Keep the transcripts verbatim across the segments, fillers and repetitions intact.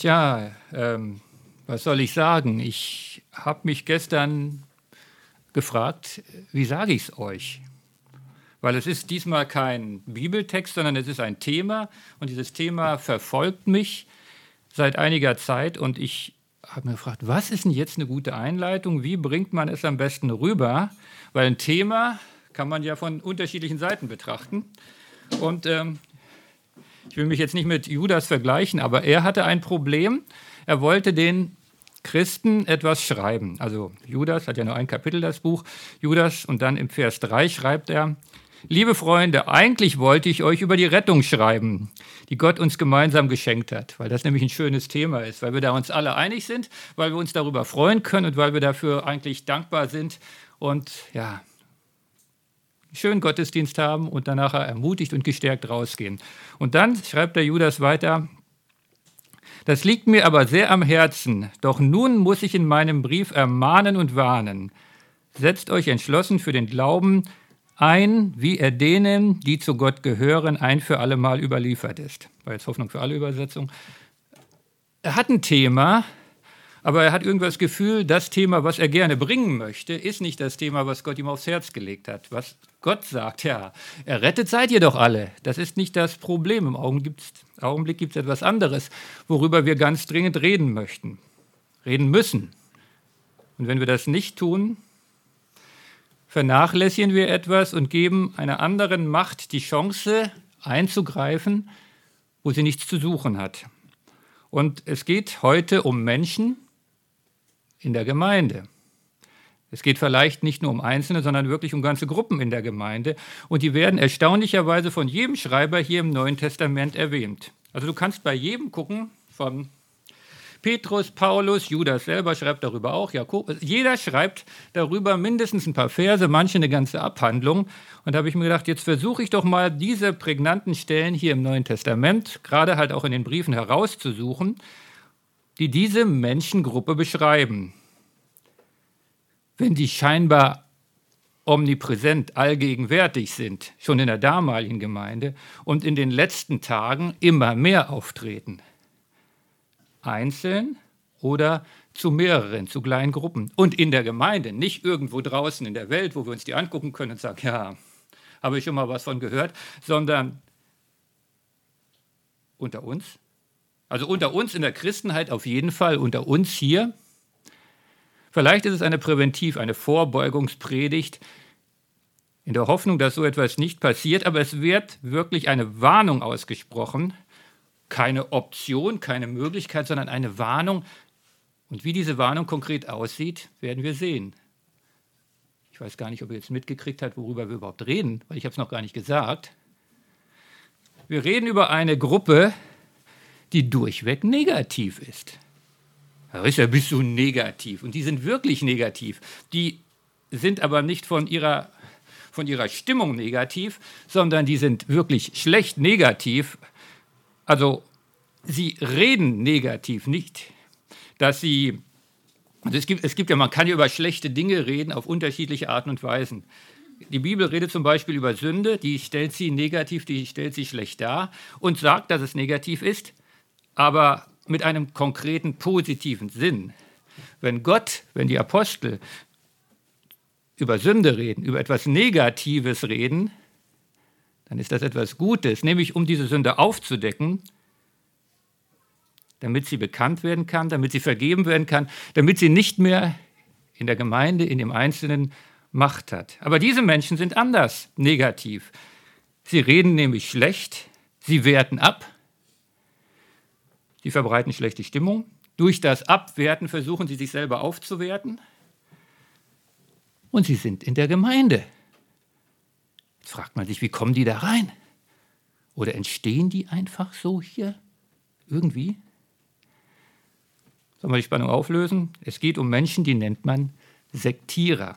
Tja, ähm, was soll ich sagen? Ich habe mich gestern gefragt, wie sage ich es euch? Weil es ist diesmal kein Bibeltext, sondern es ist ein Thema. Und dieses Thema verfolgt mich seit einiger Zeit. Und ich habe mir gefragt, was ist denn jetzt eine gute Einleitung? Wie bringt man es am besten rüber? Weil ein Thema kann man ja von unterschiedlichen Seiten betrachten. Und ähm, ich will mich jetzt nicht mit Judas vergleichen, aber er hatte ein Problem. Er wollte den Christen etwas schreiben. Also Judas hat ja nur ein Kapitel, das Buch. Judas, und dann im Vers drei schreibt er: Liebe Freunde, eigentlich wollte ich euch über die Rettung schreiben, die Gott uns gemeinsam geschenkt hat, weil das nämlich ein schönes Thema ist, weil wir da uns alle einig sind, weil wir uns darüber freuen können und weil wir dafür eigentlich dankbar sind und ja, einen schönen Gottesdienst haben und danach ermutigt und gestärkt rausgehen. Und dann schreibt der Judas weiter: Das liegt mir aber sehr am Herzen, doch nun muss ich in meinem Brief ermahnen und warnen. Setzt euch entschlossen für den Glauben ein, wie er denen, die zu Gott gehören, ein für alle Mal überliefert ist. War jetzt Hoffnung für alle Übersetzung. Er hat ein Thema, aber er hat irgendwie das Gefühl, das Thema, was er gerne bringen möchte, ist nicht das Thema, was Gott ihm aufs Herz gelegt hat. Was Gott sagt, ja, errettet seid ihr doch alle. Das ist nicht das Problem. Im Augenblick gibt es etwas anderes, worüber wir ganz dringend reden möchten, reden müssen. Und wenn wir das nicht tun, vernachlässigen wir etwas und geben einer anderen Macht die Chance, einzugreifen, wo sie nichts zu suchen hat. Und es geht heute um Menschen in der Gemeinde. Es geht vielleicht nicht nur um Einzelne, sondern wirklich um ganze Gruppen in der Gemeinde. Und die werden erstaunlicherweise von jedem Schreiber hier im Neuen Testament erwähnt. Also du kannst bei jedem gucken, von Petrus, Paulus, Judas selber schreibt darüber auch, Jakobus, jeder schreibt darüber mindestens ein paar Verse, manche eine ganze Abhandlung. Und da habe ich mir gedacht, jetzt versuche ich doch mal diese prägnanten Stellen hier im Neuen Testament, gerade halt auch in den Briefen herauszusuchen, die diese Menschengruppe beschreiben. Wenn die scheinbar omnipräsent, allgegenwärtig sind, schon in der damaligen Gemeinde und in den letzten Tagen immer mehr auftreten. Einzeln oder zu mehreren, zu kleinen Gruppen. Und in der Gemeinde, nicht irgendwo draußen in der Welt, wo wir uns die angucken können und sagen, ja, habe ich schon mal was von gehört, sondern unter uns. Also unter uns in der Christenheit auf jeden Fall, unter uns hier. Vielleicht ist es eine Präventiv-, eine Vorbeugungspredigt, in der Hoffnung, dass so etwas nicht passiert, aber es wird wirklich eine Warnung ausgesprochen. Keine Option, keine Möglichkeit, sondern eine Warnung. Und wie diese Warnung konkret aussieht, werden wir sehen. Ich weiß gar nicht, ob ihr jetzt mitgekriegt habt, worüber wir überhaupt reden, weil ich habe es noch gar nicht gesagt. Wir reden über eine Gruppe, die durchweg negativ ist. Larissa, bist du negativ? Und die sind wirklich negativ. Die sind aber nicht von ihrer, von ihrer Stimmung negativ, sondern die sind wirklich schlecht negativ. Also sie reden negativ, nicht, dass sie, also es gibt, es gibt ja, man kann ja über schlechte Dinge reden auf unterschiedliche Arten und Weisen. Die Bibel redet zum Beispiel über Sünde, die stellt sie negativ, die stellt sie schlecht dar und sagt, dass es negativ ist, aber mit einem konkreten positiven Sinn. Wenn Gott, wenn die Apostel über Sünde reden, über etwas Negatives reden, dann ist das etwas Gutes, nämlich um diese Sünde aufzudecken, damit sie bekannt werden kann, damit sie vergeben werden kann, damit sie nicht mehr in der Gemeinde, in dem Einzelnen Macht hat. Aber diese Menschen sind anders negativ. Sie reden nämlich schlecht, sie werten ab, sie verbreiten schlechte Stimmung. Durch das Abwerten versuchen sie sich selber aufzuwerten und sie sind in der Gemeinde. Jetzt fragt man sich, wie kommen die da rein? Oder entstehen die einfach so hier irgendwie? Sollen wir die Spannung auflösen? Es geht um Menschen, die nennt man Sektierer.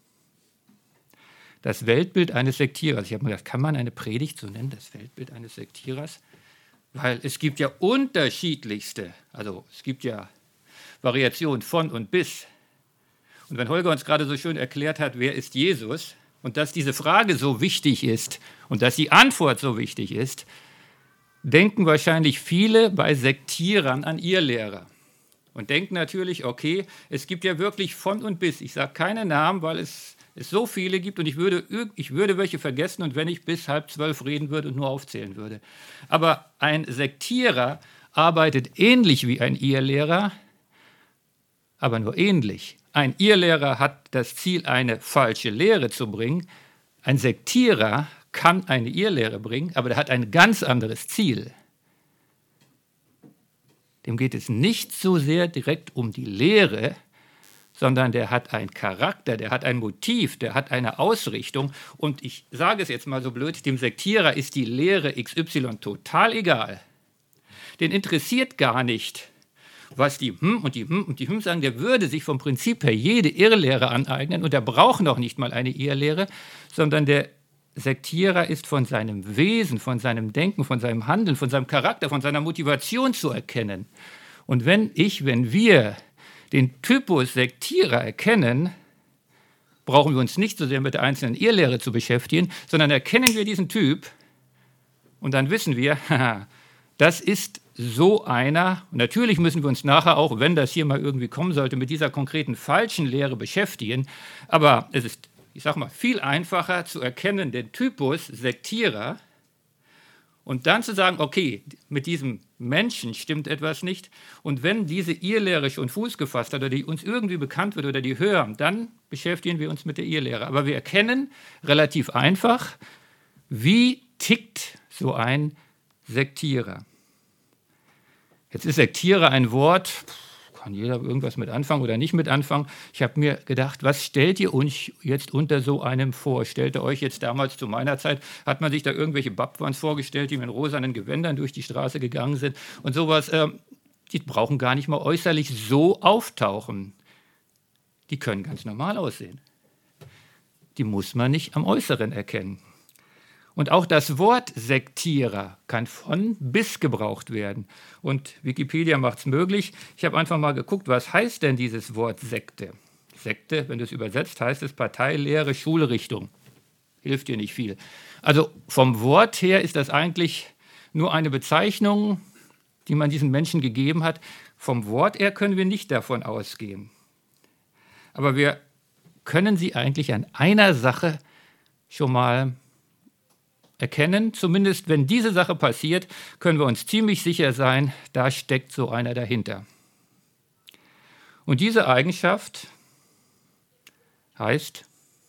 Das Weltbild eines Sektierers. Ich habe mir gedacht, kann man eine Predigt so nennen, das Weltbild eines Sektierers? Weil es gibt ja unterschiedlichste, also es gibt ja Variationen von und bis. Und wenn Holger uns gerade so schön erklärt hat, wer ist Jesus, und dass diese Frage so wichtig ist und dass die Antwort so wichtig ist, denken wahrscheinlich viele bei Sektierern an Irrlehrer. Und denken natürlich, okay, es gibt ja wirklich von und bis. Ich sage keine Namen, weil es, es so viele gibt und ich würde, ich würde welche vergessen und wenn ich bis halb zwölf reden würde und nur aufzählen würde. Aber ein Sektierer arbeitet ähnlich wie ein Irrlehrer, aber nur ähnlich. Ein Irrlehrer hat das Ziel, eine falsche Lehre zu bringen. Ein Sektierer kann eine Irrlehre bringen, aber der hat ein ganz anderes Ziel. Dem geht es nicht so sehr direkt um die Lehre, sondern der hat einen Charakter, der hat ein Motiv, der hat eine Ausrichtung. Und ich sage es jetzt mal so blöd, dem Sektierer ist die Lehre X Y total egal. Den interessiert gar nicht, was die Hm und die Hm und die Hm sagen. Der würde sich vom Prinzip her jede Irrlehre aneignen und der braucht noch nicht mal eine Irrlehre, sondern der Sektierer ist von seinem Wesen, von seinem Denken, von seinem Handeln, von seinem Charakter, von seiner Motivation zu erkennen. Und wenn ich, wenn wir den Typus Sektierer erkennen, brauchen wir uns nicht so sehr mit der einzelnen Irrlehre zu beschäftigen, sondern erkennen wir diesen Typ und dann wissen wir, haha, das ist so einer. Und natürlich müssen wir uns nachher auch, wenn das hier mal irgendwie kommen sollte, mit dieser konkreten falschen Lehre beschäftigen. Aber es ist, ich sage mal, viel einfacher zu erkennen, den Typus Sektierer und dann zu sagen, okay, mit diesem Menschen stimmt etwas nicht. Und wenn diese Irrlehre schon Fuß gefasst hat oder die uns irgendwie bekannt wird oder die hören, dann beschäftigen wir uns mit der Irrlehre. Aber wir erkennen relativ einfach, wie tickt so ein Sektierer. Jetzt ist Sektierer ein Wort, kann jeder irgendwas mit anfangen oder nicht mit anfangen. Ich habe mir gedacht, was stellt ihr euch jetzt unter so einem vor? Stellt ihr euch jetzt damals zu meiner Zeit, hat man sich da irgendwelche Babwans vorgestellt, die mit rosanen Gewändern durch die Straße gegangen sind und sowas. Äh, die brauchen gar nicht mal äußerlich so auftauchen. Die können ganz normal aussehen. Die muss man nicht am Äußeren erkennen. Und auch das Wort Sektierer kann von bis gebraucht werden. Und Wikipedia macht es möglich. Ich habe einfach mal geguckt, was heißt denn dieses Wort Sekte? Sekte, wenn du es übersetzt, heißt es Partei, Lehre, Schulrichtung. Hilft dir nicht viel. Also vom Wort her ist das eigentlich nur eine Bezeichnung, die man diesen Menschen gegeben hat. Vom Wort her können wir nicht davon ausgehen. Aber wir können sie eigentlich an einer Sache schon mal erkennen. Zumindest wenn diese Sache passiert, können wir uns ziemlich sicher sein, da steckt so einer dahinter. Und diese Eigenschaft heißt,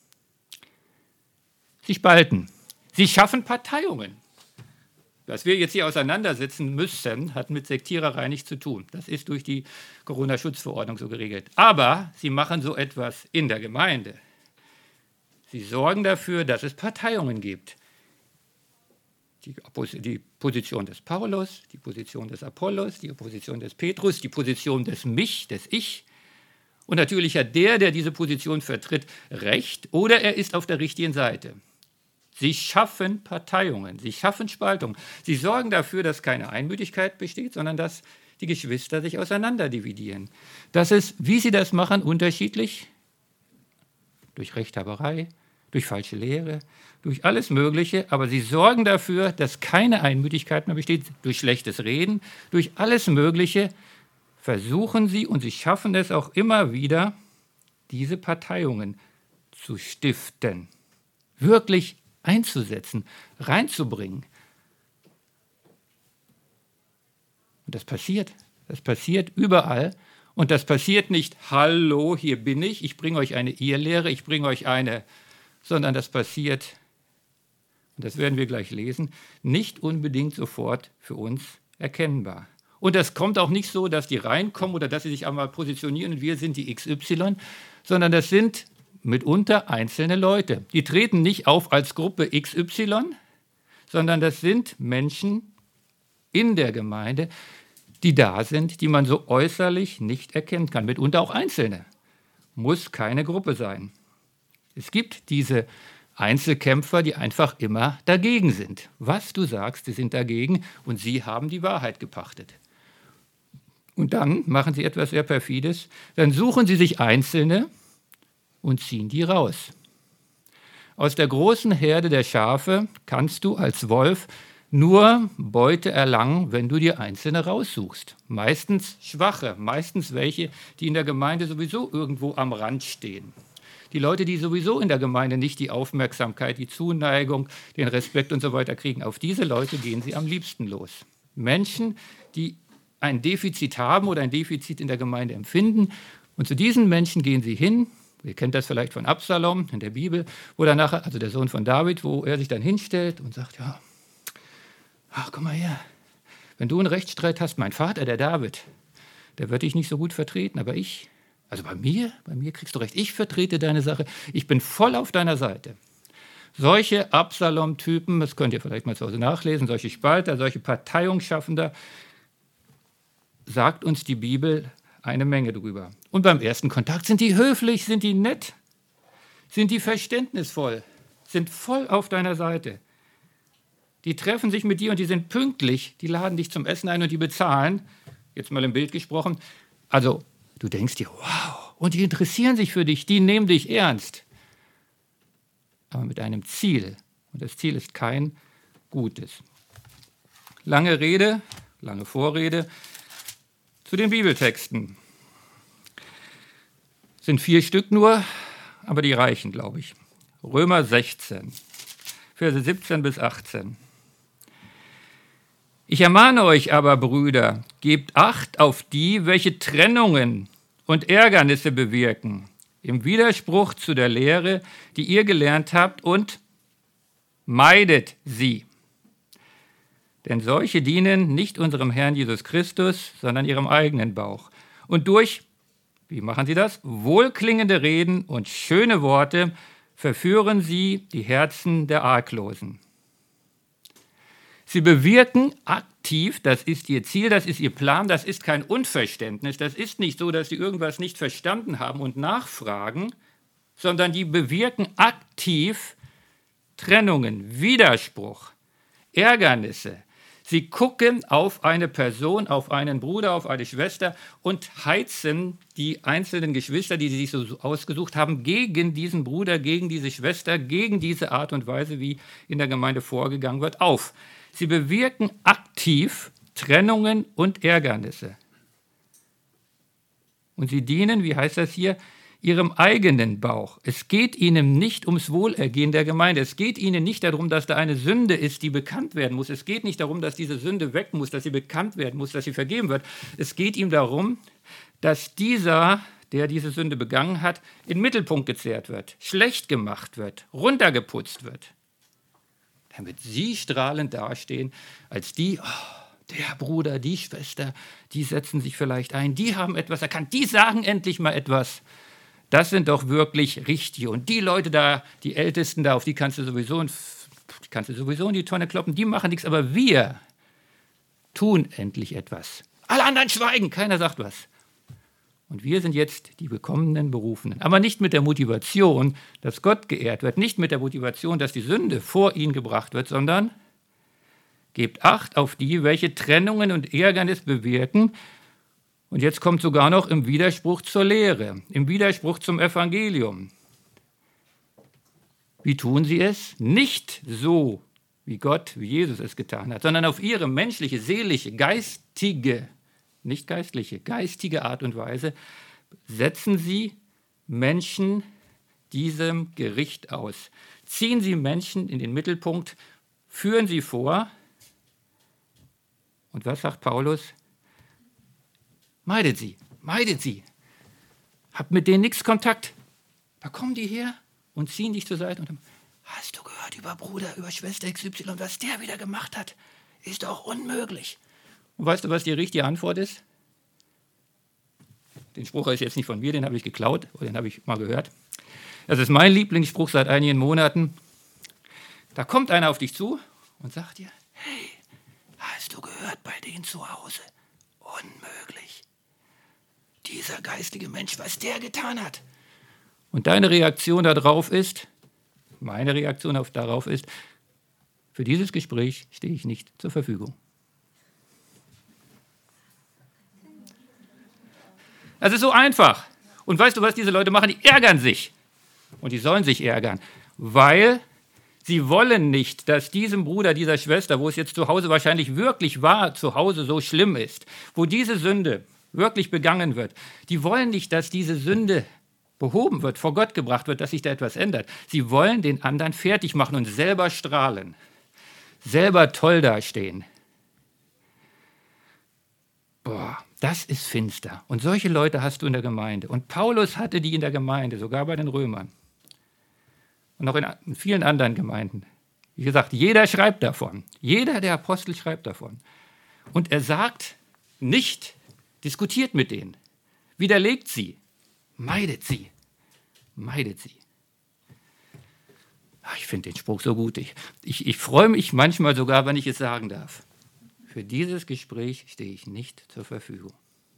sie spalten. Sie schaffen Parteiungen. Dass wir jetzt hier auseinandersetzen müssen, hat mit Sektiererei nichts zu tun. Das ist durch die Corona-Schutzverordnung so geregelt. Aber sie machen so etwas in der Gemeinde. Sie sorgen dafür, dass es Parteiungen gibt. Die, die Position des Paulus, die Position des Apollos, die Position des Petrus, die Position des Mich, des Ich. Und natürlich hat der, der diese Position vertritt, Recht oder er ist auf der richtigen Seite. Sie schaffen Parteiungen, sie schaffen Spaltung. Sie sorgen dafür, dass keine Einmütigkeit besteht, sondern dass die Geschwister sich auseinanderdividieren. Das ist, wie sie das machen, unterschiedlich. Durch Rechthaberei, durch falsche Lehre, durch alles Mögliche, aber sie sorgen dafür, dass keine Einmütigkeit mehr besteht, durch schlechtes Reden, durch alles Mögliche versuchen sie und sie schaffen es auch immer wieder, diese Parteiungen zu stiften, wirklich einzusetzen, reinzubringen. Und das passiert, das passiert überall und das passiert nicht, hallo, hier bin ich, ich bringe euch eine Irrlehre, ich bringe euch eine, sondern das passiert, und das werden wir gleich lesen, nicht unbedingt sofort für uns erkennbar. Und das kommt auch nicht so, dass die reinkommen oder dass sie sich einmal positionieren und wir sind die X Y, sondern das sind mitunter einzelne Leute. Die treten nicht auf als Gruppe X Y, sondern das sind Menschen in der Gemeinde, die da sind, die man so äußerlich nicht erkennen kann. Mitunter auch Einzelne. Muss keine Gruppe sein. Es gibt diese Einzelkämpfer, die einfach immer dagegen sind. Was du sagst, sie sind dagegen und sie haben die Wahrheit gepachtet. Und dann machen sie etwas sehr Perfides, dann suchen sie sich Einzelne und ziehen die raus. Aus der großen Herde der Schafe kannst du als Wolf nur Beute erlangen, wenn du dir Einzelne raussuchst. Meistens Schwache, meistens welche, die in der Gemeinde sowieso irgendwo am Rand stehen. Die Leute, die sowieso in der Gemeinde nicht die Aufmerksamkeit, die Zuneigung, den Respekt und so weiter kriegen, auf diese Leute gehen sie am liebsten los. Menschen, die ein Defizit haben oder ein Defizit in der Gemeinde empfinden, und zu diesen Menschen gehen sie hin. Ihr kennt das vielleicht von Absalom in der Bibel, wo dann nachher, also der Sohn von David, wo er sich dann hinstellt und sagt, ja, ach, komm mal her, wenn du einen Rechtsstreit hast, mein Vater, der David, der wird dich nicht so gut vertreten, aber ich, also bei mir, bei mir kriegst du recht, ich vertrete deine Sache, ich bin voll auf deiner Seite. Solche Absalom-Typen, das könnt ihr vielleicht mal zu Hause nachlesen, solche Spalter, solche Parteiungsschaffender, sagt uns die Bibel eine Menge drüber. Und beim ersten Kontakt sind die höflich, sind die nett, sind die verständnisvoll, sind voll auf deiner Seite. Die treffen sich mit dir und die sind pünktlich, die laden dich zum Essen ein und die bezahlen, jetzt mal im Bild gesprochen. Also du denkst dir, wow, und die interessieren sich für dich, die nehmen dich ernst. Aber mit einem Ziel. Und das Ziel ist kein gutes. Lange Rede, lange Vorrede zu den Bibeltexten. Sind vier Stück nur, aber die reichen, glaube ich. Römer sechzehn, Verse siebzehn bis achtzehn. Ich ermahne euch aber, Brüder, gebt Acht auf die, welche Trennungen und Ärgernisse bewirken, im Widerspruch zu der Lehre, die ihr gelernt habt, und meidet sie. Denn solche dienen nicht unserem Herrn Jesus Christus, sondern ihrem eigenen Bauch. Und durch, wie machen sie das? Wohlklingende Reden und schöne Worte verführen sie die Herzen der Arglosen. Sie bewirken aktiv, das ist ihr Ziel, das ist ihr Plan, das ist kein Unverständnis, das ist nicht so, dass sie irgendwas nicht verstanden haben und nachfragen, sondern die bewirken aktiv Trennungen, Widerspruch, Ärgernisse. Sie gucken auf eine Person, auf einen Bruder, auf eine Schwester und heizen die einzelnen Geschwister, die sie sich so ausgesucht haben, gegen diesen Bruder, gegen diese Schwester, gegen diese Art und Weise, wie in der Gemeinde vorgegangen wird, auf. Sie bewirken aktiv Trennungen und Ärgernisse. Und sie dienen, wie heißt das hier, ihrem eigenen Bauch. Es geht ihnen nicht ums Wohlergehen der Gemeinde. Es geht ihnen nicht darum, dass da eine Sünde ist, die bekannt werden muss. Es geht nicht darum, dass diese Sünde weg muss, dass sie bekannt werden muss, dass sie vergeben wird. Es geht ihm darum, dass dieser, der diese Sünde begangen hat, in den Mittelpunkt gezerrt wird, schlecht gemacht wird, runtergeputzt wird. Damit sie strahlend dastehen, als die, oh, der Bruder, die Schwester, die setzen sich vielleicht ein, die haben etwas erkannt, die sagen endlich mal etwas. Das sind doch wirklich Richtige. Und die Leute da, die Ältesten da, auf die kannst du sowieso, die kannst du sowieso in die Tonne kloppen, die machen nichts, aber wir tun endlich etwas. Alle anderen schweigen, keiner sagt was. Und wir sind jetzt die bekommenen Berufenen. Aber nicht mit der Motivation, dass Gott geehrt wird, nicht mit der Motivation, dass die Sünde vor ihn gebracht wird, sondern gebt Acht auf die, welche Trennungen und Ärgernis bewirken. Und jetzt kommt sogar noch im Widerspruch zur Lehre, im Widerspruch zum Evangelium. Wie tun sie es? Nicht so, wie Gott, wie Jesus es getan hat, sondern auf ihre menschliche, seelische, geistige, nicht geistliche, geistige Art und Weise setzen sie Menschen diesem Gericht aus. Ziehen sie Menschen in den Mittelpunkt, führen sie vor. Und was sagt Paulus? Meidet sie, meidet sie. Habt mit denen nichts Kontakt. Da kommen die her und ziehen dich zur Seite und sagen, hast du gehört über Bruder, über Schwester X Y, was der wieder gemacht hat? Ist doch unmöglich. Und weißt du, was die richtige Antwort ist? Den Spruch ist jetzt nicht von mir, den habe ich geklaut, oder den habe ich mal gehört. Das ist mein Lieblingsspruch seit einigen Monaten. Da kommt einer auf dich zu und sagt dir, hey, hast du gehört bei denen zu Hause? Unmöglich. Dieser geistige Mensch, was der getan hat. Und deine Reaktion darauf ist, meine Reaktion auf darauf ist, für dieses Gespräch stehe ich nicht zur Verfügung. Das ist so einfach. Und weißt du, was diese Leute machen? Die ärgern sich. Und die sollen sich ärgern, weil Sie wollen nicht, dass diesem Bruder, dieser Schwester, wo es jetzt zu Hause wahrscheinlich wirklich war, zu Hause so schlimm ist, wo diese Sünde wirklich begangen wird, die wollen nicht, dass diese Sünde behoben wird, vor Gott gebracht wird, dass sich da etwas ändert. Sie wollen den anderen fertig machen und selber strahlen, selber toll dastehen. Boah, das ist finster. Und solche Leute hast du in der Gemeinde. Und Paulus hatte die in der Gemeinde, sogar bei den Römern. Und auch in vielen anderen Gemeinden. Wie gesagt, jeder schreibt davon. Jeder der Apostel schreibt davon. Und er sagt nicht, diskutiert mit denen, widerlegt sie, meidet sie, meidet sie. Ach, ich finde den Spruch so gut. Ich, ich, ich freue mich manchmal sogar, wenn ich es sagen darf. Für dieses Gespräch stehe ich nicht zur Verfügung.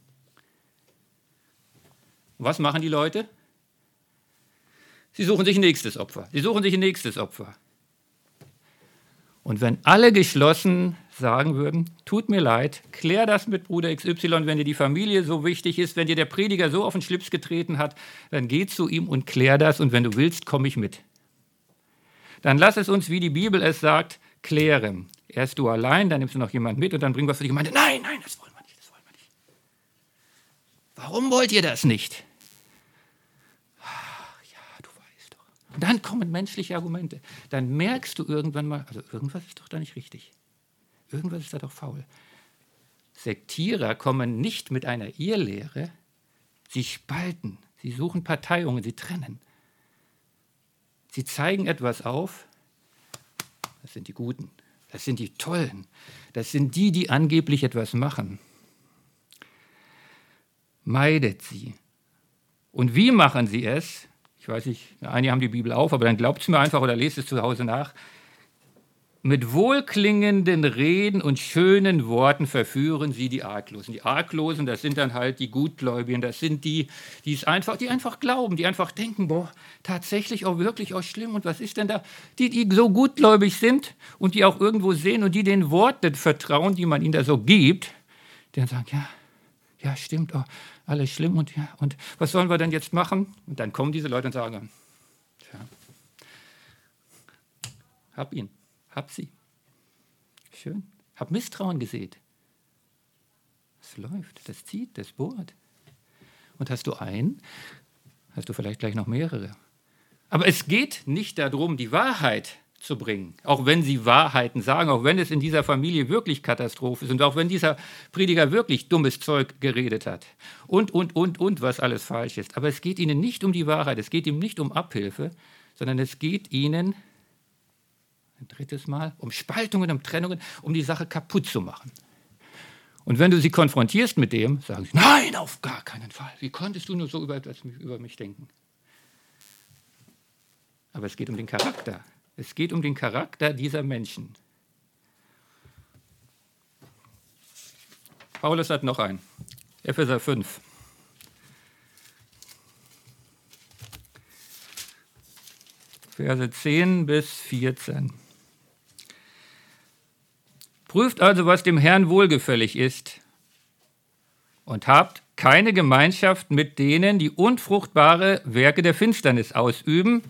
Und was machen die Leute? Sie suchen sich ein nächstes Opfer. Sie suchen sich ein nächstes Opfer. Und wenn alle geschlossen sagen würden, tut mir leid, klär das mit Bruder X Y, wenn dir die Familie so wichtig ist, wenn dir der Prediger so auf den Schlips getreten hat, dann geh zu ihm und klär das und wenn du willst, komme ich mit. Dann lass es uns, wie die Bibel es sagt, klären. Erst du allein, dann nimmst du noch jemand mit und dann bringen wir es für die Gemeinde. Nein, nein, das wollen wir nicht, das wollen wir nicht. Warum wollt ihr das nicht? Ach, ja, du weißt doch. Und dann kommen menschliche Argumente. Dann merkst du irgendwann mal, also irgendwas ist doch da nicht richtig. Irgendwas ist da doch faul. Sektierer kommen nicht mit einer Irrlehre, sie spalten, sie suchen Parteiungen, sie trennen. Sie zeigen etwas auf, das sind die Guten, das sind die Tollen, das sind die, die angeblich etwas machen. Meidet sie. Und wie machen sie es? Ich weiß nicht, einige haben die Bibel auf, aber dann glaubt es mir einfach oder lest es zu Hause nach. Mit wohlklingenden Reden und schönen Worten verführen sie die Arglosen. Die Arglosen, das sind dann halt die Gutgläubigen, das sind die, die es einfach, die einfach glauben, die einfach denken, boah, tatsächlich auch wirklich auch schlimm und was ist denn da? Die, die so gutgläubig sind und die auch irgendwo sehen und die den Worten vertrauen, die man ihnen da so gibt, die dann sagen, ja, ja, stimmt, oh, alles schlimm und ja, und was sollen wir denn jetzt machen? Und dann kommen diese Leute und sagen, tja, hab ihn. Hab sie. Schön. Hab Misstrauen gesät. Es läuft, das zieht, das bohrt. Und hast du einen, hast du vielleicht gleich noch mehrere. Aber es geht nicht darum, die Wahrheit zu bringen, auch wenn sie Wahrheiten sagen, auch wenn es in dieser Familie wirklich Katastrophe ist und auch wenn dieser Prediger wirklich dummes Zeug geredet hat und, und, und, und, was alles falsch ist. Aber es geht ihnen nicht um die Wahrheit, es geht ihm nicht um Abhilfe, sondern es geht ihnen ein drittes Mal, um Spaltungen, um Trennungen, um die Sache kaputt zu machen. Und wenn du sie konfrontierst mit dem, sagen sie, nein, auf gar keinen Fall. Wie konntest du nur so über, über mich denken? Aber es geht um den Charakter. Es geht um den Charakter dieser Menschen. Paulus hat noch einen. Epheser fünf. Verse zehn bis vierzehn. Prüft also, was dem Herrn wohlgefällig ist und habt keine Gemeinschaft mit denen, die unfruchtbare Werke der Finsternis ausüben,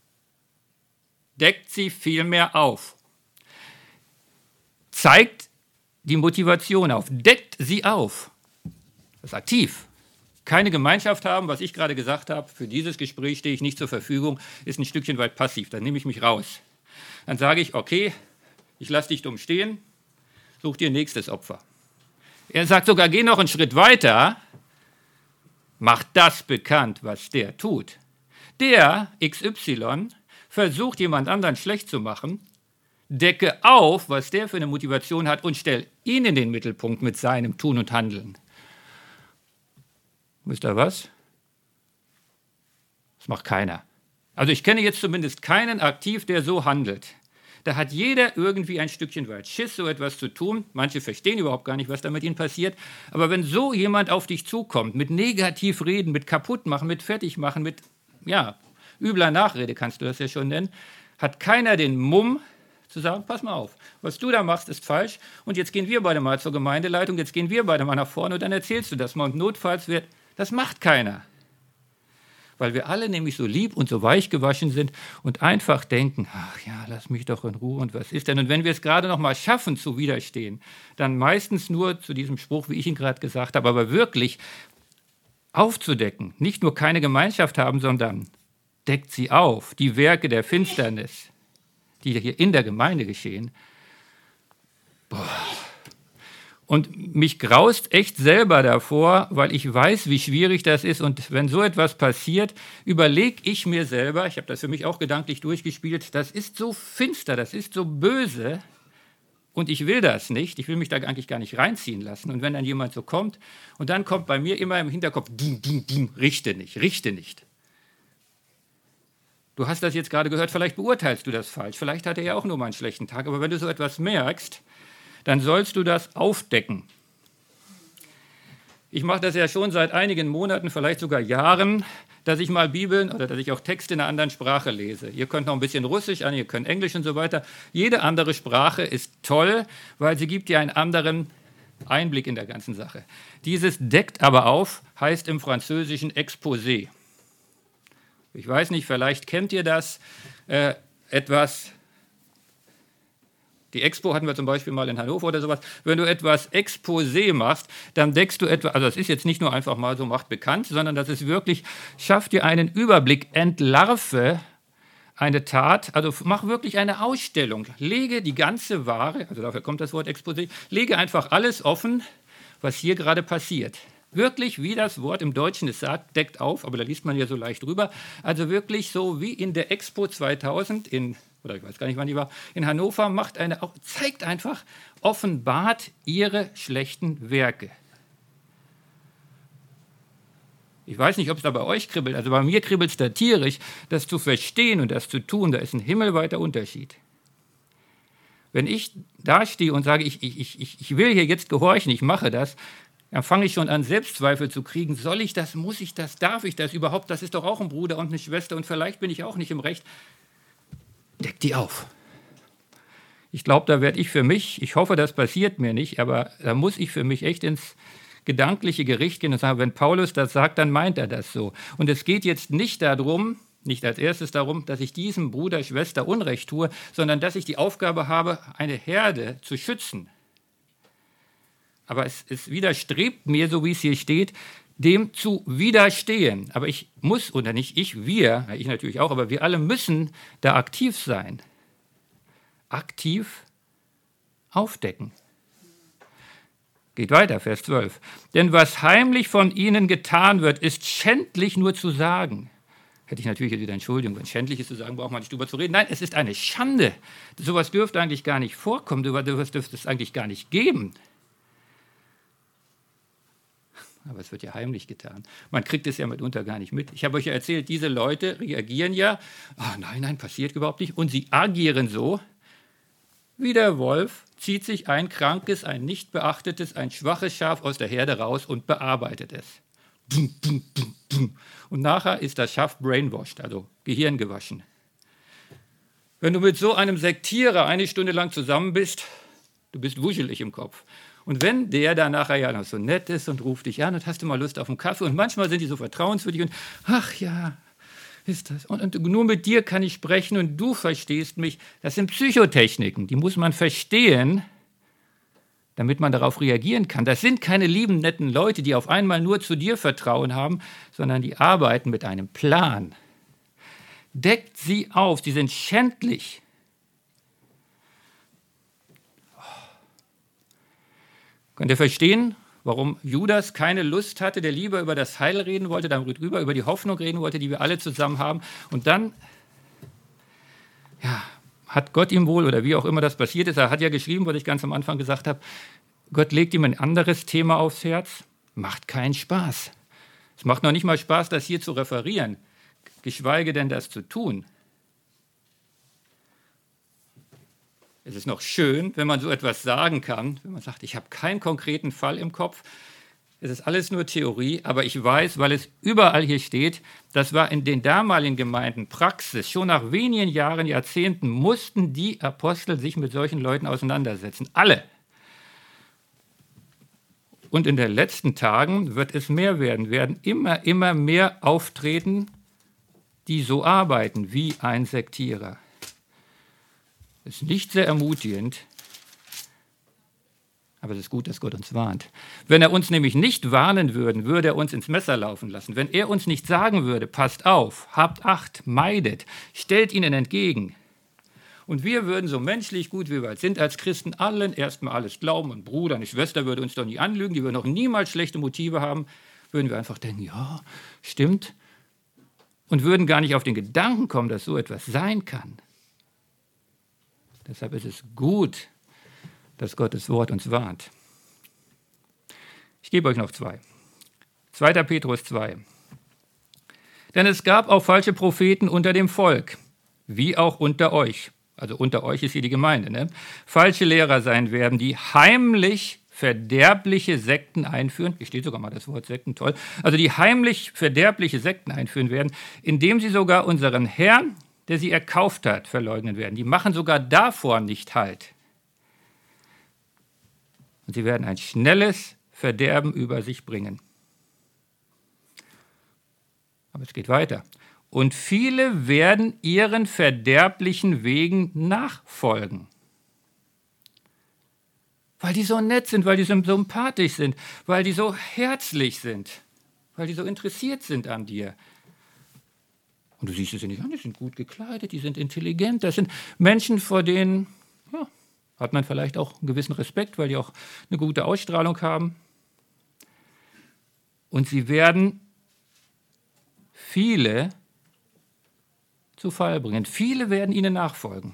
deckt sie vielmehr auf. Zeigt die Motivation auf, deckt sie auf. Das ist aktiv. Keine Gemeinschaft haben, was ich gerade gesagt habe, für dieses Gespräch stehe ich nicht zur Verfügung, ist ein Stückchen weit passiv, dann nehme ich mich raus. Dann sage ich, okay, ich lasse dich dumm stehen, such dir nächstes Opfer. Er sagt sogar, geh noch einen Schritt weiter, mach das bekannt, was der tut. Der X Y versucht, jemand anderen schlecht zu machen, decke auf, was der für eine Motivation hat und stell ihn in den Mittelpunkt mit seinem Tun und Handeln. Wisst ihr was? Das macht keiner. Also ich kenne jetzt zumindest keinen aktiv, der so handelt. Da hat jeder irgendwie ein Stückchen weit Schiss, so etwas zu tun. Manche verstehen überhaupt gar nicht, was da mit ihnen passiert. Aber wenn so jemand auf dich zukommt, mit Negativreden, mit Kaputtmachen, mit Fertigmachen, mit ja, übler Nachrede, kannst du das ja schon nennen, hat keiner den Mumm zu sagen, pass mal auf, was du da machst, ist falsch und jetzt gehen wir beide mal zur Gemeindeleitung, jetzt gehen wir beide mal nach vorne und dann erzählst du das mal und notfalls wird, das macht keiner. Weil wir alle nämlich so lieb und so weich gewaschen sind und einfach denken, ach ja, lass mich doch in Ruhe und was ist denn? Und wenn wir es gerade noch mal schaffen zu widerstehen, dann meistens nur zu diesem Spruch, wie ich ihn gerade gesagt habe, aber wirklich aufzudecken, nicht nur keine Gemeinschaft haben, sondern deckt sie auf, die Werke der Finsternis, die hier in der Gemeinde geschehen. Boah. Und mich graust echt selber davor, weil ich weiß, wie schwierig das ist. Und wenn so etwas passiert, überlege ich mir selber, ich habe das für mich auch gedanklich durchgespielt, das ist so finster, das ist so böse und ich will das nicht. Ich will mich da eigentlich gar nicht reinziehen lassen. Und wenn dann jemand so kommt, und dann kommt bei mir immer im Hinterkopf, dim, dim, dim, richte nicht, richte nicht. Du hast das jetzt gerade gehört, vielleicht beurteilst du das falsch, vielleicht hat er ja auch nur mal einen schlechten Tag, aber wenn du so etwas merkst, dann sollst du das aufdecken. Ich mache das ja schon seit einigen Monaten, vielleicht sogar Jahren, dass ich mal Bibeln oder dass ich auch Texte in einer anderen Sprache lese. Ihr könnt noch ein bisschen Russisch an, ihr könnt Englisch und so weiter. Jede andere Sprache ist toll, weil sie gibt dir einen anderen Einblick in der ganzen Sache. Dieses deckt aber auf, heißt im Französischen Exposé. Ich weiß nicht, vielleicht kennt ihr das, äh, etwas... Die Expo hatten wir zum Beispiel mal in Hannover oder sowas. Wenn du etwas Exposé machst, dann deckst du etwas, also das ist jetzt nicht nur einfach mal so macht bekannt, sondern das ist wirklich, schaff dir einen Überblick, entlarve eine Tat, also mach wirklich eine Ausstellung, lege die ganze Ware, also dafür kommt das Wort Exposé, lege einfach alles offen, was hier gerade passiert. Wirklich, wie das Wort im Deutschen es sagt, deckt auf, aber da liest man ja so leicht drüber. Also wirklich so wie in der Expo zweitausend in oder ich weiß gar nicht, wann die war, in Hannover, macht eine, auch, zeigt einfach, offenbart ihre schlechten Werke. Ich weiß nicht, ob es da bei euch kribbelt, also bei mir kribbelt es da tierisch, das zu verstehen und das zu tun, da ist ein himmelweiter Unterschied. Wenn ich da stehe und sage, ich, ich, ich, ich will hier jetzt gehorchen, ich mache das, dann fange ich schon an, Selbstzweifel zu kriegen. Soll ich das, muss ich das, darf ich das überhaupt? Das ist doch auch ein Bruder und eine Schwester und vielleicht bin ich auch nicht im Recht. Deck die auf. Ich glaube, da werde ich für mich, ich hoffe, das passiert mir nicht, aber da muss ich für mich echt ins gedankliche Gericht gehen und sagen, wenn Paulus das sagt, dann meint er das so. Und es geht jetzt nicht darum, nicht als erstes darum, dass ich diesem Bruder, Schwester Unrecht tue, sondern dass ich die Aufgabe habe, eine Herde zu schützen. Aber es, es widerstrebt mir, so wie es hier steht, dem zu widerstehen. Aber ich muss, oder nicht ich, wir, ich natürlich auch, aber wir alle müssen da aktiv sein. Aktiv aufdecken. Geht weiter, Vers zwölf. Denn was heimlich von ihnen getan wird, ist schändlich nur zu sagen. Hätte ich natürlich jetzt wieder Entschuldigung, wenn schändlich ist zu sagen, braucht man nicht drüber zu reden. Nein, es ist eine Schande. Sowas dürfte eigentlich gar nicht vorkommen, sowas dürfte es eigentlich gar nicht geben. Aber es wird ja heimlich getan. Man kriegt es ja mitunter gar nicht mit. Ich habe euch ja erzählt, diese Leute reagieren ja, oh nein, nein, passiert überhaupt nicht. Und sie agieren so, wie der Wolf zieht sich ein krankes, ein nicht beachtetes, ein schwaches Schaf aus der Herde raus und bearbeitet es. Und nachher ist das Schaf brainwashed, also gehirngewaschen. Wenn du mit so einem Sektierer eine Stunde lang zusammen bist, du bist wuschelig im Kopf. Und wenn der dann nachher ja noch so nett ist und ruft dich an und hast du mal Lust auf einen Kaffee und manchmal sind die so vertrauenswürdig und ach ja, ist das. Und, und nur mit dir kann ich sprechen und du verstehst mich. Das sind Psychotechniken, die muss man verstehen, damit man darauf reagieren kann. Das sind keine lieben, netten Leute, die auf einmal nur zu dir Vertrauen haben, sondern die arbeiten mit einem Plan. Deckt sie auf, sie sind schändlich. Könnt ihr verstehen, warum Judas keine Lust hatte, der lieber über das Heil reden wollte, darüber über die Hoffnung reden wollte, die wir alle zusammen haben. Und dann ja, hat Gott ihm wohl, oder wie auch immer das passiert ist, er hat ja geschrieben, was ich ganz am Anfang gesagt habe, Gott legt ihm ein anderes Thema aufs Herz, macht keinen Spaß. Es macht noch nicht mal Spaß, das hier zu referieren, geschweige denn das zu tun. Es ist noch schön, wenn man so etwas sagen kann, wenn man sagt, ich habe keinen konkreten Fall im Kopf, es ist alles nur Theorie, aber ich weiß, weil es überall hier steht, das war in den damaligen Gemeinden Praxis. Schon nach wenigen Jahren, Jahrzehnten mussten die Apostel sich mit solchen Leuten auseinandersetzen. Alle. Und in den letzten Tagen wird es mehr werden, werden immer, immer mehr auftreten, die so arbeiten wie ein Sektierer. Das ist nicht sehr ermutigend, aber es ist gut, dass Gott uns warnt. Wenn er uns nämlich nicht warnen würde, würde er uns ins Messer laufen lassen. Wenn er uns nicht sagen würde, passt auf, habt Acht, meidet, stellt ihnen entgegen. Und wir würden so menschlich gut wie wir sind als Christen allen erstmal alles glauben und Bruder, eine Schwester würde uns doch nie anlügen, die würden auch niemals schlechte Motive haben, würden wir einfach denken, ja, stimmt. Und würden gar nicht auf den Gedanken kommen, dass so etwas sein kann. Deshalb ist es gut, dass Gottes Wort uns warnt. Ich gebe euch noch zwei. zweiter Petrus zwei. Denn es gab auch falsche Propheten unter dem Volk, wie auch unter euch. Also unter euch ist hier die Gemeinde. Ne? Falsche Lehrer sein werden, die heimlich verderbliche Sekten einführen. Hier steht sogar mal das Wort Sekten, toll. Also die heimlich verderbliche Sekten einführen werden, indem sie sogar unseren Herrn, der sie erkauft hat, verleugnen werden. Die machen sogar davor nicht Halt. Und sie werden ein schnelles Verderben über sich bringen. Aber es geht weiter. Und viele werden ihren verderblichen Wegen nachfolgen. Weil die so nett sind, weil die so sympathisch sind, weil die so herzlich sind, weil die so interessiert sind an dir. Und du siehst es ja nicht an, die sind gut gekleidet, die sind intelligent. Das sind Menschen, vor denen ja, hat man vielleicht auch einen gewissen Respekt, weil die auch eine gute Ausstrahlung haben. Und sie werden viele zu Fall bringen. Viele werden ihnen nachfolgen.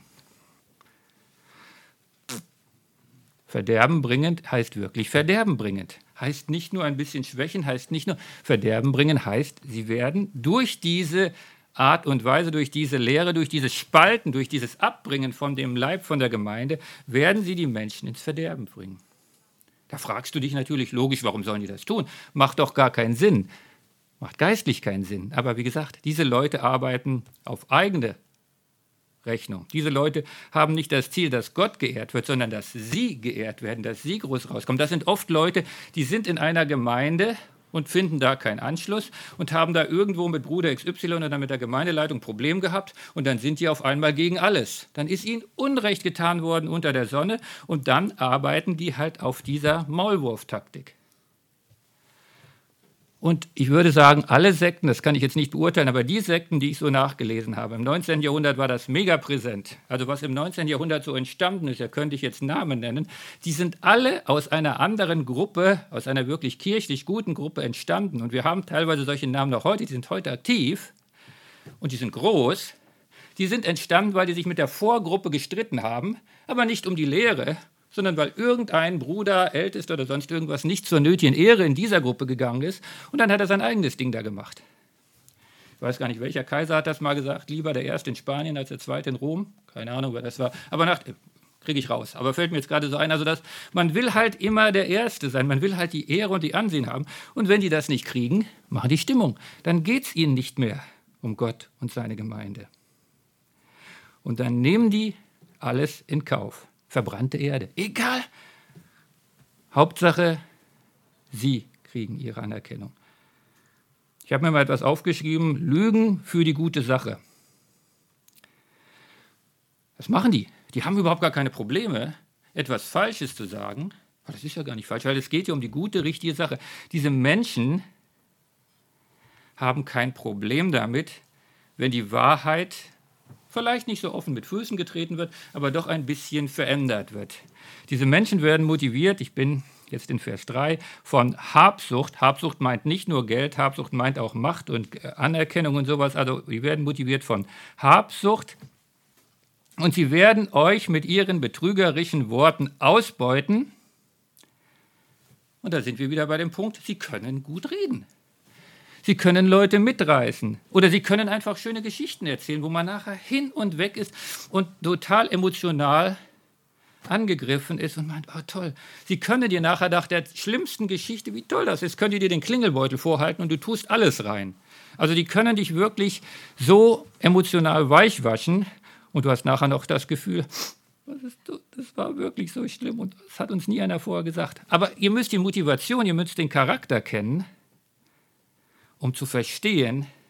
Verderbenbringend heißt wirklich verderbenbringend. Heißt nicht nur ein bisschen schwächen, heißt nicht nur verderbenbringend, heißt, sie werden durch diese Art und Weise, durch diese Lehre, durch dieses Spalten, durch dieses Abbringen von dem Leib, von der Gemeinde, werden sie die Menschen ins Verderben bringen. Da fragst du dich natürlich logisch, warum sollen die das tun? Macht doch gar keinen Sinn. Macht geistlich keinen Sinn. Aber wie gesagt, diese Leute arbeiten auf eigene Rechnung. Diese Leute haben nicht das Ziel, dass Gott geehrt wird, sondern dass sie geehrt werden, dass sie groß rauskommen. Das sind oft Leute, die sind in einer Gemeinde und finden da keinen Anschluss und haben da irgendwo mit Bruder X Y oder mit der Gemeindeleitung ein Problem gehabt und dann sind die auf einmal gegen alles. Dann ist ihnen Unrecht getan worden unter der Sonne und dann arbeiten die halt auf dieser Maulwurftaktik. Und ich würde sagen, alle Sekten, das kann ich jetzt nicht beurteilen, aber die Sekten, die ich so nachgelesen habe, im neunzehnten Jahrhundert war das mega präsent. Also was im neunzehnten Jahrhundert so entstanden ist, da könnte ich jetzt Namen nennen, die sind alle aus einer anderen Gruppe, aus einer wirklich kirchlich guten Gruppe entstanden. Und wir haben teilweise solche Namen noch heute, die sind heute aktiv und die sind groß. Die sind entstanden, weil die sich mit der Vorgruppe gestritten haben, aber nicht um die Lehre, sondern weil irgendein Bruder, Ältester oder sonst irgendwas nicht zur nötigen Ehre in dieser Gruppe gegangen ist und dann hat er sein eigenes Ding da gemacht. Ich weiß gar nicht, welcher Kaiser hat das mal gesagt, lieber der Erste in Spanien als der Zweite in Rom. Keine Ahnung, wer das war. Aber nach, kriege ich raus. Aber fällt mir jetzt gerade so ein, also dass man will halt immer der Erste sein, man will halt die Ehre und die Ansehen haben. Und wenn die das nicht kriegen, machen die Stimmung. Dann geht es ihnen nicht mehr um Gott und seine Gemeinde. Und dann nehmen die alles in Kauf. Verbrannte Erde. Egal. Hauptsache, sie kriegen ihre Anerkennung. Ich habe mir mal etwas aufgeschrieben, Lügen für die gute Sache. Was machen die? Die haben überhaupt gar keine Probleme, etwas Falsches zu sagen. Aber das ist ja gar nicht falsch, weil es geht ja um die gute, richtige Sache. Diese Menschen haben kein Problem damit, wenn die Wahrheit vielleicht nicht so offen mit Füßen getreten wird, aber doch ein bisschen verändert wird. Diese Menschen werden motiviert, ich bin jetzt in Vers drei, von Habsucht. Habsucht meint nicht nur Geld, Habsucht meint auch Macht und Anerkennung und sowas. Also die werden motiviert von Habsucht und sie werden euch mit ihren betrügerischen Worten ausbeuten. Und da sind wir wieder bei dem Punkt, sie können gut reden. Sie können Leute mitreißen oder sie können einfach schöne Geschichten erzählen, wo man nachher hin und weg ist und total emotional angegriffen ist und meint, oh toll. Sie können dir nachher nach der schlimmsten Geschichte, wie toll das ist, können die dir den Klingelbeutel vorhalten und du tust alles rein. Also die können dich wirklich so emotional weichwaschen und du hast nachher noch das Gefühl, das war wirklich so schlimm und das hat uns nie einer vorher gesagt. Aber ihr müsst die Motivation, ihr müsst den Charakter kennen, um zu verstehen,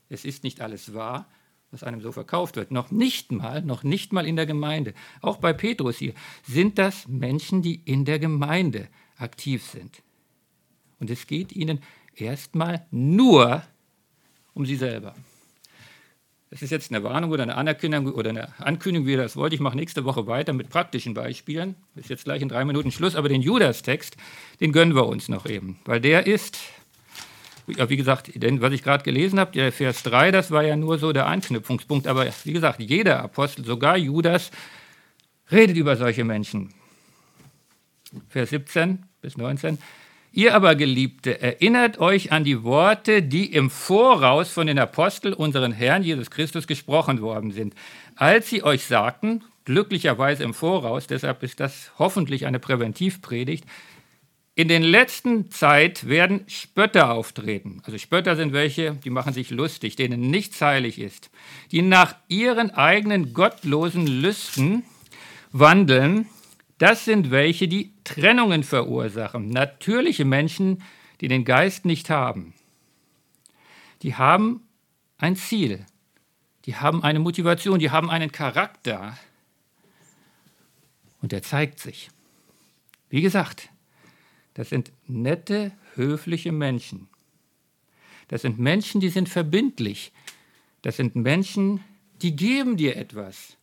Es ist nicht alles wahr, was einem so verkauft wird. Noch nicht mal, noch nicht mal in der Gemeinde. Auch bei Petrus hier sind das Menschen, die in der Gemeinde aktiv sind. Und es geht ihnen erstmal nur um sie selber. Das ist jetzt eine Warnung oder eine Anerkennung oder eine Ankündigung, wie ihr das wollt. Ich mache nächste Woche weiter mit praktischen Beispielen. Ist jetzt gleich in drei Minuten Schluss, aber den Judas-Text, den gönnen wir uns noch eben. Weil der ist, wie gesagt, denn was ich gerade gelesen habe, der Vers drei, das war ja nur so der Anknüpfungspunkt. Aber wie gesagt, jeder Apostel, sogar Judas, redet über solche Menschen. Vers siebzehn bis neunzehn. Ihr aber, Geliebte, erinnert euch an die Worte, die im Voraus von den Aposteln unseren Herrn Jesus Christus gesprochen worden sind, als sie euch sagten, glücklicherweise im Voraus, deshalb ist das hoffentlich eine Präventivpredigt, in den letzten Zeit werden Spötter auftreten. Also Spötter sind welche, die machen sich lustig, denen nichts heilig ist, die nach ihren eigenen gottlosen Lüsten wandeln. Das sind welche, die Trennungen verursachen. Natürliche Menschen, die den Geist nicht haben. Die haben ein Ziel. Die haben eine Motivation. Die haben einen Charakter. Und der zeigt sich. Wie gesagt, das sind nette, höfliche Menschen. Das sind Menschen, die sind verbindlich. Das sind Menschen, die geben dir etwas.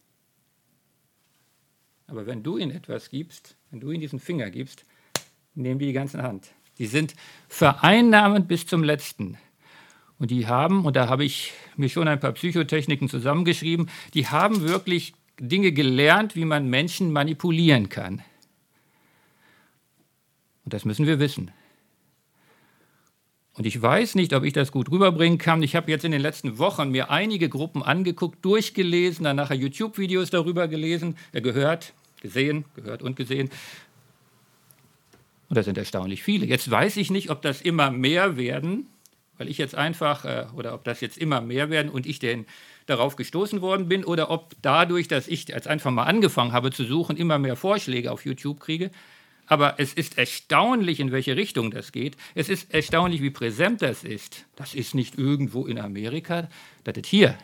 Aber wenn du ihnen etwas gibst, wenn du ihnen diesen Finger gibst, nehmen die die ganze Hand. Die sind vereinnahmend bis zum Letzten. Und die haben, und da habe ich mir schon ein paar Psychotechniken zusammengeschrieben, die haben wirklich Dinge gelernt, wie man Menschen manipulieren kann. Und das müssen wir wissen. Und ich weiß nicht, ob ich das gut rüberbringen kann. Ich habe jetzt in den letzten Wochen mir einige Gruppen angeguckt, durchgelesen, dann nachher YouTube-Videos darüber gelesen, äh, gehört, gesehen, gehört und gesehen. Und das sind erstaunlich viele. Jetzt weiß ich nicht, ob das immer mehr werden, weil ich jetzt einfach, äh, oder ob das jetzt immer mehr werden und ich denn darauf gestoßen worden bin, oder ob dadurch, dass ich jetzt einfach mal angefangen habe zu suchen, immer mehr Vorschläge auf YouTube kriege. Aber es ist erstaunlich, in welche Richtung das geht. Es ist erstaunlich, wie präsent das ist. Das ist nicht irgendwo in Amerika, das ist hier.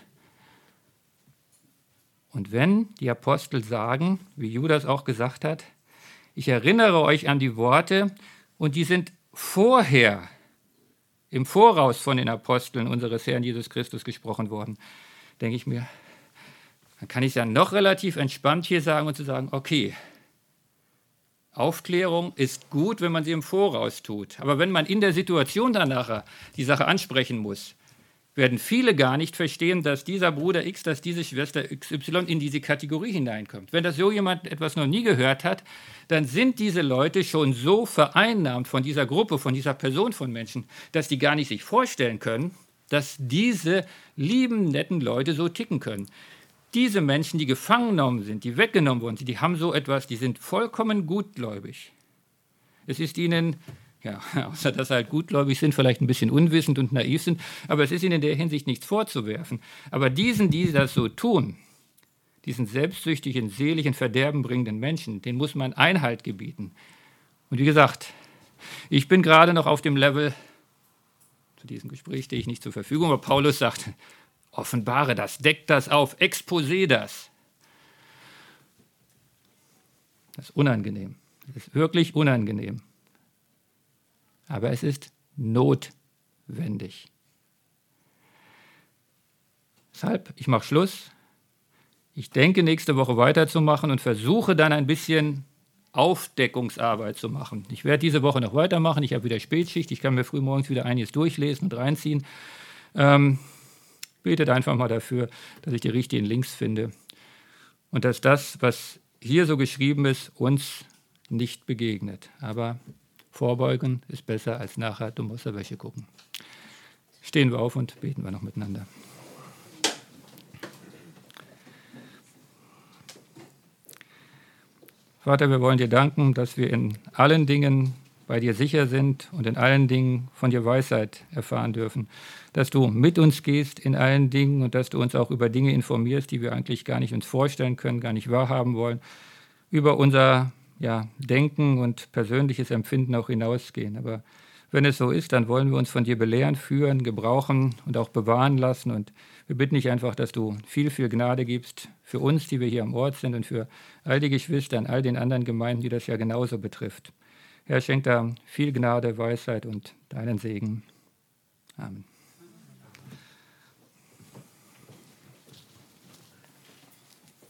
Und wenn die Apostel sagen, wie Judas auch gesagt hat, ich erinnere euch an die Worte, und die sind vorher, im Voraus von den Aposteln unseres Herrn Jesus Christus gesprochen worden, denke ich mir, dann kann ich es ja noch relativ entspannt hier sagen und zu sagen, okay, Aufklärung ist gut, wenn man sie im Voraus tut. Aber wenn man in der Situation danach die Sache ansprechen muss, werden viele gar nicht verstehen, dass dieser Bruder X, dass diese Schwester X Y in diese Kategorie hineinkommt. Wenn das so jemand etwas noch nie gehört hat, dann sind diese Leute schon so vereinnahmt von dieser Gruppe, von dieser Person von Menschen, dass die gar nicht sich vorstellen können, dass diese lieben, netten Leute so ticken können. Diese Menschen, die gefangen genommen sind, die weggenommen worden sind, die haben so etwas, die sind vollkommen gutgläubig. Es ist ihnen, ja, außer dass sie halt gutgläubig sind, vielleicht ein bisschen unwissend und naiv sind, aber es ist ihnen in der Hinsicht nichts vorzuwerfen. Aber diesen, die das so tun, diesen selbstsüchtigen, seligen, verderbenbringenden Menschen, denen muss man Einhalt gebieten. Und wie gesagt, ich bin gerade noch auf dem Level, zu diesem Gespräch stehe ich nicht zur Verfügung, aber Paulus sagt, offenbare das, deck das auf, exposé das. Das ist unangenehm. Das ist wirklich unangenehm. Aber es ist notwendig. Deshalb, ich mache Schluss. Ich denke, nächste Woche weiterzumachen und versuche dann ein bisschen Aufdeckungsarbeit zu machen. Ich werde diese Woche noch weitermachen. Ich habe wieder Spätschicht. Ich kann mir früh morgens wieder einiges durchlesen und reinziehen. Ähm, Betet einfach mal dafür, dass ich die richtigen Links finde und dass das, was hier so geschrieben ist, uns nicht begegnet. Aber vorbeugen ist besser als nachher dumm aus der Wäsche gucken. Stehen wir auf und beten wir noch miteinander. Vater, wir wollen dir danken, dass wir in allen Dingen bei dir sicher sind und in allen Dingen von dir Weisheit erfahren dürfen, dass du mit uns gehst in allen Dingen und dass du uns auch über Dinge informierst, die wir eigentlich gar nicht uns vorstellen können, gar nicht wahrhaben wollen, über unser ja, Denken und persönliches Empfinden auch hinausgehen. Aber Wenn es so ist, dann wollen wir uns von dir belehren, führen, gebrauchen und auch bewahren lassen. Und wir bitten dich einfach, dass du viel, viel Gnade gibst für uns, die wir hier am Ort sind und für all die Geschwister in all den anderen Gemeinden, die das ja genauso betrifft. Herr, schenk da viel Gnade, Weisheit und deinen Segen. Amen.